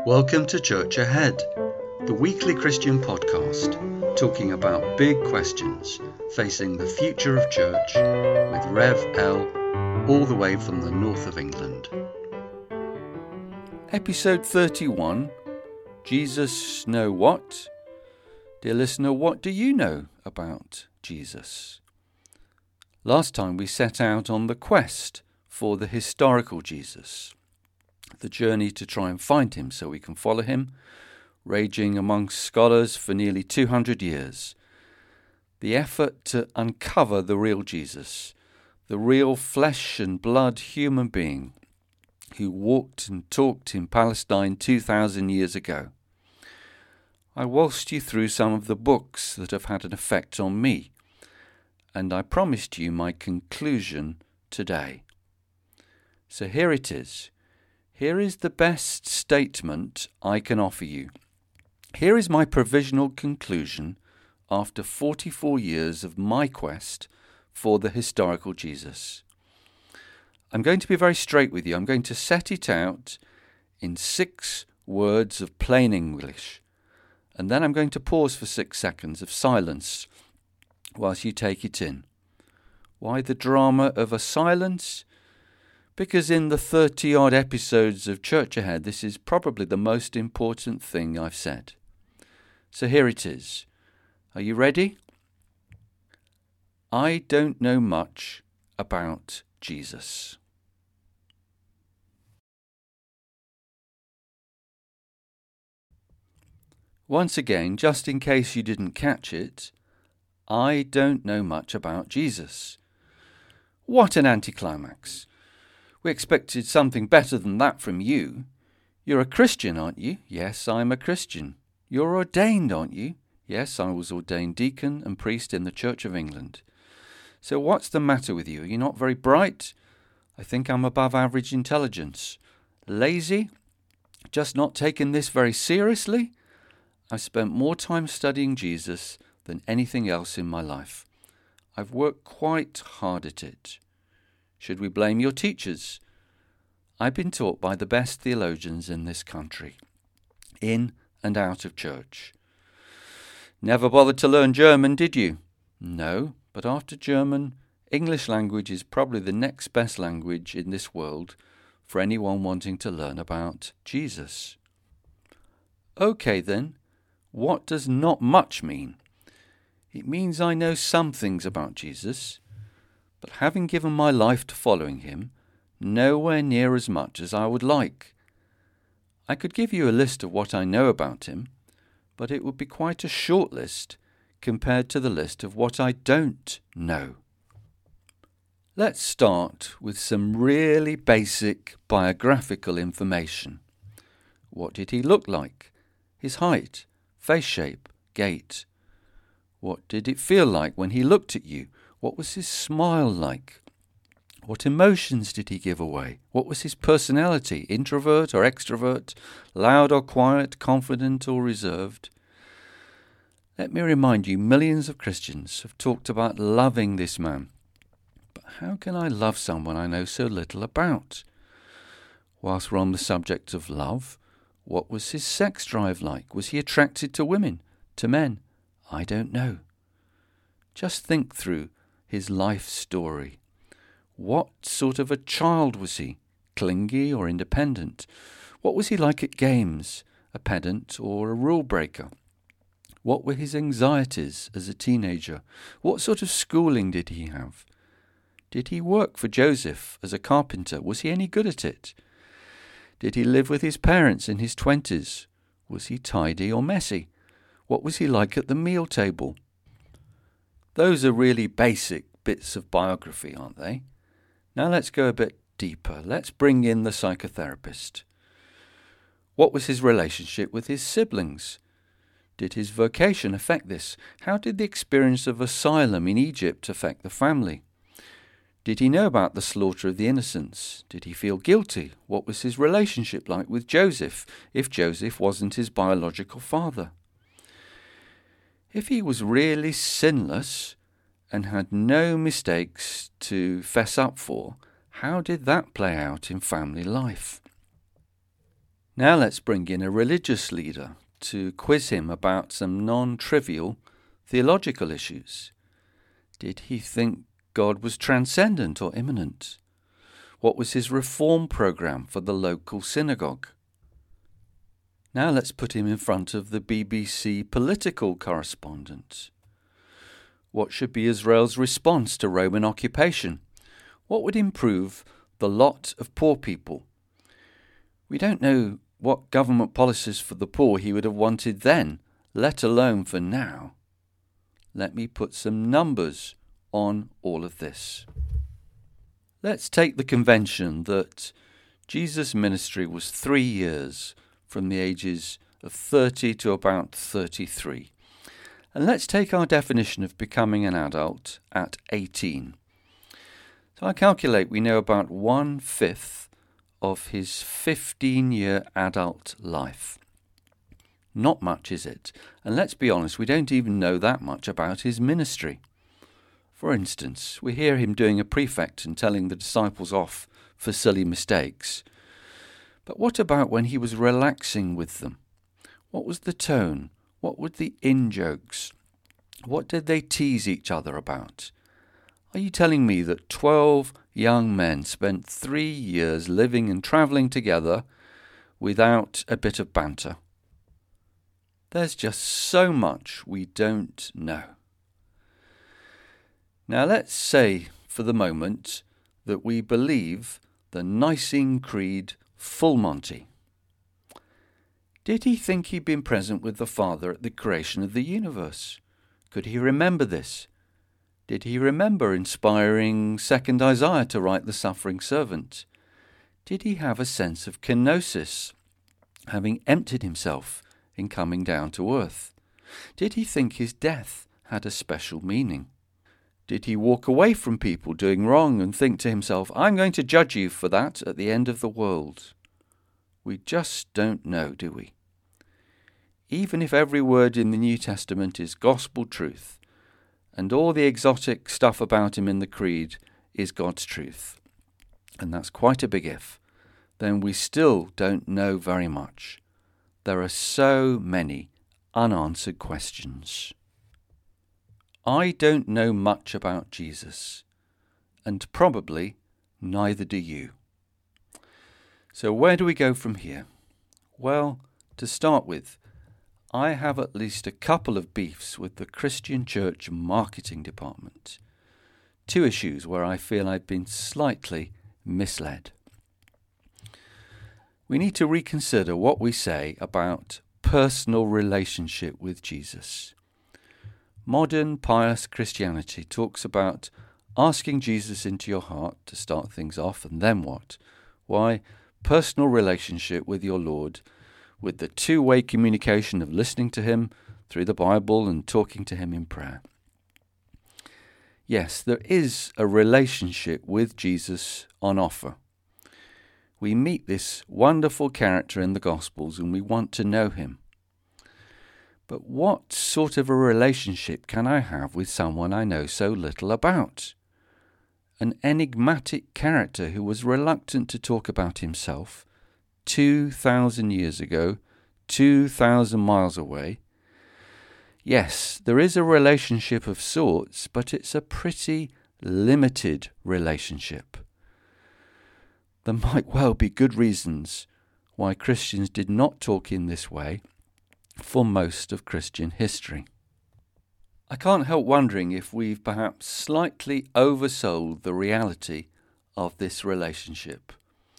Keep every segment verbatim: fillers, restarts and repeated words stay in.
Welcome to Church Ahead, the weekly Christian podcast talking about big questions facing the future of church with Rev L, all the way from the north of England. Episode thirty-one, Jesus Know What? Dear listener, what do you know about Jesus? Last time we set out on the quest for the historical Jesus, the journey to try and find him so we can follow him, raging amongst scholars for nearly two hundred years. The effort to uncover the real Jesus, the real flesh and blood human being who walked and talked in Palestine two thousand years ago. I waltzed you through some of the books that have had an effect on me, and I promised you my conclusion today. So here it is. Here is the best statement I can offer you. Here is my provisional conclusion after forty-four years of my quest for the historical Jesus. I'm going to be very straight with you. I'm going to set it out in six words of plain English, and then I'm going to pause for six seconds of silence whilst you take it in. Why the drama of a silence? Because in the thirty-odd episodes of Church Ahead, this is probably the most important thing I've said. So here it is. Are you ready? I don't know much about Jesus. Once again, just in case you didn't catch it, I don't know much about Jesus. What an anticlimax. We expected something better than that from you. You're a Christian, aren't you? Yes, I'm a Christian. You're ordained, aren't you? Yes, I was ordained deacon and priest in the Church of England. So what's the matter with you? Are you not very bright? I think I'm above average intelligence. Lazy? Just not taking this very seriously? I've spent more time studying Jesus than anything else in my life. I've worked quite hard at it. Should we blame your teachers? I've been taught by the best theologians in this country, in and out of church. Never bothered to learn German, did you? No, but after German, English language is probably the next best language in this world for anyone wanting to learn about Jesus. Okay then, what does not much mean? It means I know some things about Jesus, but having given my life to following him, nowhere near as much as I would like. I could give you a list of what I know about him, but it would be quite a short list compared to the list of what I don't know. Let's start with some really basic biographical information. What did he look like? His height, face shape, gait. What did it feel like when he looked at you? What was his smile like? What emotions did he give away? What was his personality, introvert or extrovert, loud or quiet, confident or reserved? Let me remind you, millions of Christians have talked about loving this man. But how can I love someone I know so little about? Whilst we're on the subject of love, what was his sex drive like? Was he attracted to women, to men? I don't know. Just think through his life story. What sort of a child was he? Clingy or independent? What was he like at games? A pedant or a rule breaker? What were his anxieties as a teenager? What sort of schooling did he have? Did he work for Joseph as a carpenter? Was he any good at it? Did he live with his parents in his twenties? Was he tidy or messy? What was he like at the meal table? Those are really basic bits of biography, aren't they? Now let's go a bit deeper. Let's bring in the psychotherapist. What was his relationship with his siblings? Did his vocation affect this? How did the experience of asylum in Egypt affect the family? Did he know about the slaughter of the innocents? Did he feel guilty? What was his relationship like with Joseph, if Joseph wasn't his biological father? If he was really sinless and had no mistakes to fess up for, how did that play out in family life? Now let's bring in a religious leader to quiz him about some non-trivial theological issues. Did he think God was transcendent or immanent? What was his reform program for the local synagogue? Now let's put him in front of the B B C political correspondent. What should be Israel's response to Roman occupation? What would improve the lot of poor people? We don't know what government policies for the poor he would have wanted then, let alone for now. Let me put some numbers on all of this. Let's take the convention that Jesus' ministry was three years, from the ages of thirty to about thirty-three. And let's take our definition of becoming an adult at eighteen. So I calculate we know about one-fifth of his fifteen-year adult life. Not much, is it? And let's be honest, we don't even know that much about his ministry. For instance, we hear him doing a prefect and telling the disciples off for silly mistakes. But what about when he was relaxing with them? What was the tone? What were the in-jokes? What did they tease each other about? Are you telling me that twelve young men spent three years living and travelling together without a bit of banter? There's just so much we don't know. Now let's say for the moment that we believe the Nicene Creed full Monty. Did he think he'd been present with the Father at the creation of the universe? Could he remember this? Did he remember inspiring second Isaiah to write the suffering servant? Did he have a sense of kenosis, having emptied himself in coming down to earth? Did he think his death had a special meaning? Did he walk away from people doing wrong and think to himself, I'm going to judge you for that at the end of the world? We just don't know, do we? Even if every word in the New Testament is gospel truth, and all the exotic stuff about him in the Creed is God's truth, and that's quite a big if, then we still don't know very much. There are so many unanswered questions. I don't know much about Jesus, and probably neither do you. So where do we go from here? Well, to start with, I have at least a couple of beefs with the Christian Church marketing department. Two issues where I feel I've been slightly misled. We need to reconsider what we say about personal relationship with Jesus. Modern pious Christianity talks about asking Jesus into your heart to start things off, and then what? Why, personal relationship with your Lord, with the two-way communication of listening to him through the Bible and talking to him in prayer. Yes, there is a relationship with Jesus on offer. We meet this wonderful character in the Gospels and we want to know him. But what sort of a relationship can I have with someone I know so little about? An enigmatic character who was reluctant to talk about himself two thousand years ago, two thousand miles away. Yes, there is a relationship of sorts, but it's a pretty limited relationship. There might well be good reasons why Christians did not talk in this way for most of Christian history. I can't help wondering if we've perhaps slightly oversold the reality of this relationship.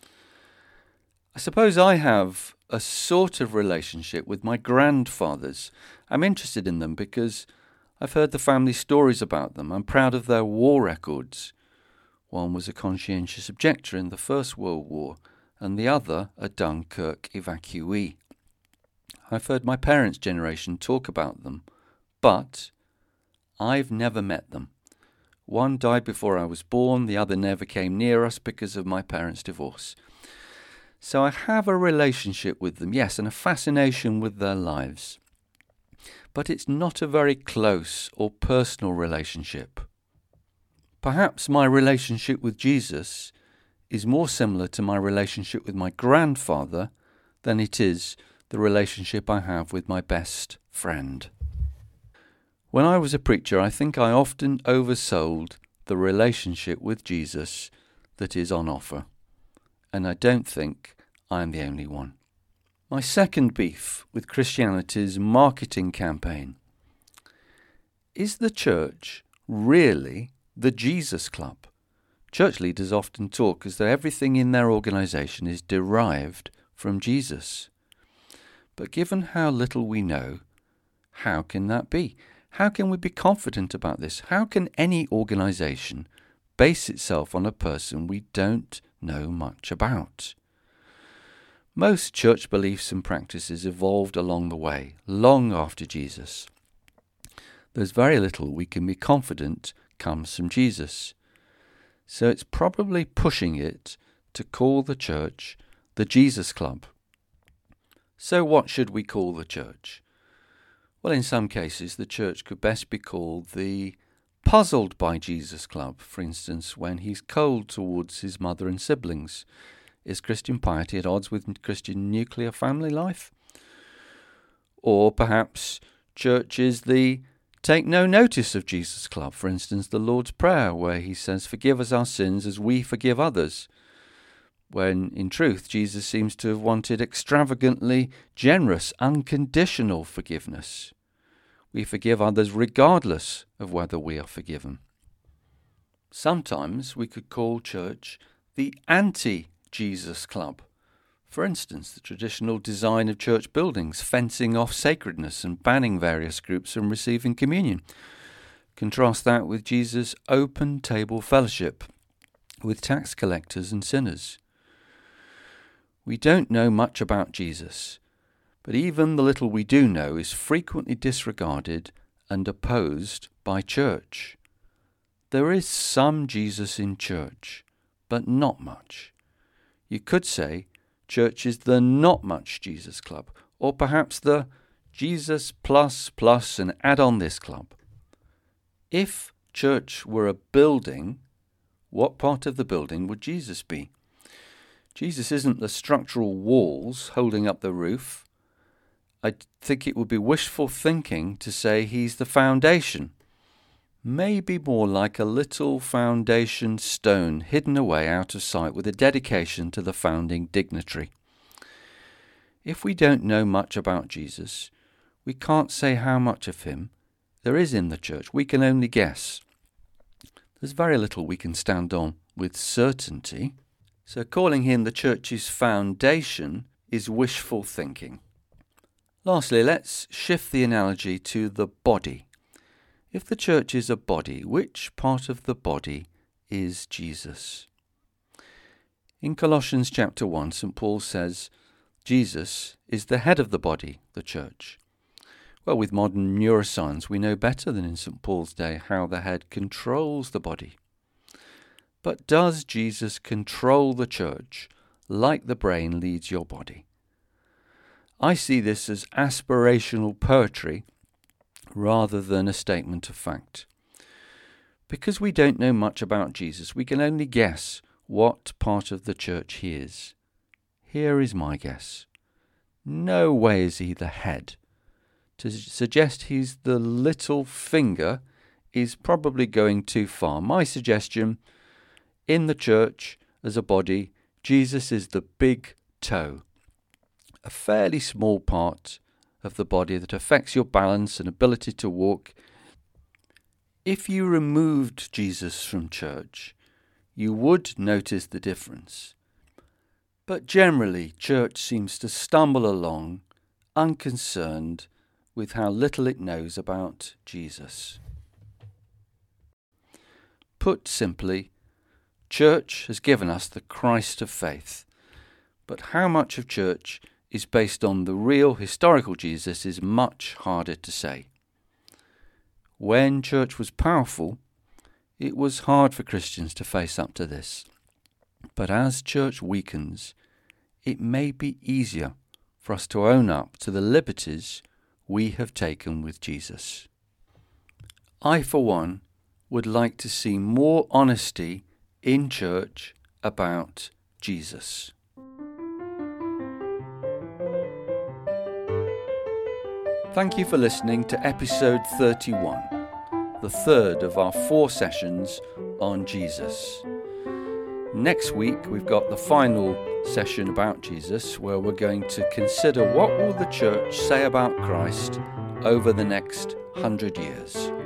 I suppose I have a sort of relationship with my grandfathers. I'm interested in them because I've heard the family stories about them. I'm proud of their war records. One was a conscientious objector in the First World War, and the other a Dunkirk evacuee. I've heard my parents' generation talk about them, but I've never met them. One died before I was born, the other never came near us because of my parents' divorce. So I have a relationship with them, yes, and a fascination with their lives. But it's not a very close or personal relationship. Perhaps my relationship with Jesus is more similar to my relationship with my grandfather than it is the relationship I have with my best friend. When I was a preacher, I think I often oversold the relationship with Jesus that is on offer, and I don't think I am the only one. My second beef with Christianity's marketing campaign. Is the church really the Jesus Club? Church leaders often talk as though everything in their organisation is derived from Jesus. But given how little we know, how can that be? How can we be confident about this? How can any organisation base itself on a person we don't know much about? Most church beliefs and practices evolved along the way, long after Jesus. There's very little we can be confident comes from Jesus. So it's probably pushing it to call the church the Jesus Club. So what should we call the church? Well, in some cases, the church could best be called the Puzzled by Jesus Club, for instance, when he's cold towards his mother and siblings. Is Christian piety at odds with Christian nuclear family life? Or perhaps church is the Take No Notice of Jesus Club, for instance, the Lord's Prayer, where he says, "Forgive us our sins as we forgive others," when in truth Jesus seems to have wanted extravagantly generous, unconditional forgiveness. We forgive others regardless of whether we are forgiven. Sometimes we could call church the anti-Jesus Club. For instance, the traditional design of church buildings, fencing off sacredness and banning various groups from receiving communion. Contrast that with Jesus' open table fellowship with tax collectors and sinners. We don't know much about Jesus, but even the little we do know is frequently disregarded and opposed by church. There is some Jesus in church, but not much. You could say church is the not much Jesus Club, or perhaps the Jesus plus plus and add on this club. If church were a building, what part of the building would Jesus be? Jesus isn't the structural walls holding up the roof. I think it would be wishful thinking to say he's the foundation. Maybe more like a little foundation stone hidden away out of sight with a dedication to the founding dignitary. If we don't know much about Jesus, we can't say how much of him there is in the church. We can only guess. There's very little we can stand on with certainty. So calling him the church's foundation is wishful thinking. Lastly, let's shift the analogy to the body. If the church is a body, which part of the body is Jesus? In Colossians chapter one, Saint Paul says, Jesus is the head of the body, the church. Well, with modern neuroscience, we know better than in Saint Paul's day how the head controls the body. But does Jesus control the church like the brain leads your body? I see this as aspirational poetry rather than a statement of fact. Because we don't know much about Jesus, we can only guess what part of the church he is. Here is my guess. No way is he the head. To suggest he's the little finger is probably going too far. My suggestion, in the church as a body, Jesus is the big toe, a fairly small part of the body that affects your balance and ability to walk. If you removed Jesus from church, you would notice the difference. But generally, church seems to stumble along, unconcerned with how little it knows about Jesus. Put simply, church has given us the Christ of faith, but how much of church is based on the real historical Jesus is much harder to say. When church was powerful, it was hard for Christians to face up to this. But as church weakens, it may be easier for us to own up to the liberties we have taken with Jesus. I, for one, would like to see more honesty in church about Jesus. Thank you for listening to episode thirty-one, the third of our four sessions on Jesus. Next week we've got the final session about Jesus, where we're going to consider what will the church say about Christ over the next hundred years.